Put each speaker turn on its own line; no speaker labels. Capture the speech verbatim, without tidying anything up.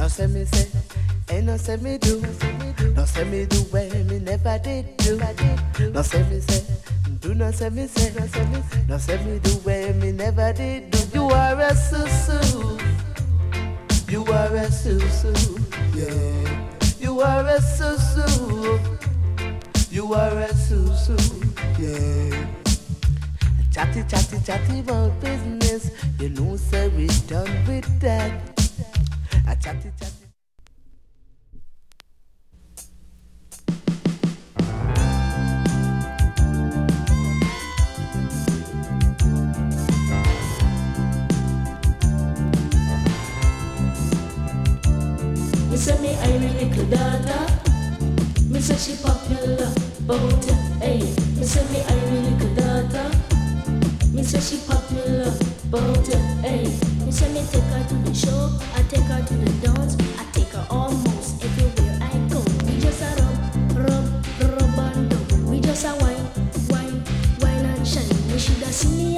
say me say, ain't no say me do. No say me do where me never did do. No say me say, do not say me say. No say me do where me never did do. You are a susu. You are a susu. Yeah. You are a susu. You are a susu. Yeah. Chatty, chatty, chatty about business. You know, say we done with that. A chatty, chatty.
Me say me I really little daughter. Me say she popular, but hey. Me say me I really little daughter. Me say she popular, but hey. Me say me take her to the show, I take her to the dance, I take her almost everywhere I go. We just a rub, rub, rub and dub. We just a wine, wine, wine and shine. You shoulda seen me